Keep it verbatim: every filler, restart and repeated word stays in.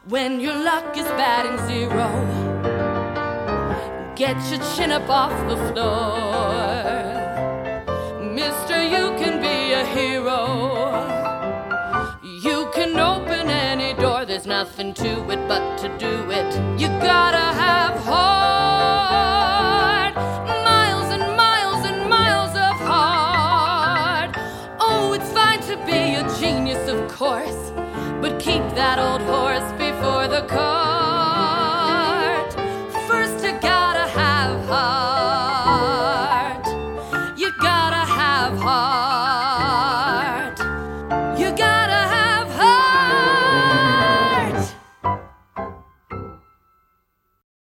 when your luck is batting zero. Get your chin up off the floor. Mister, you can be a hero. You can open any door. There's nothing to it but to do it. You gotta have heart. Miles and miles and miles of heart. Oh, it's fine to be a genius, of course, but keep that old horse before the car.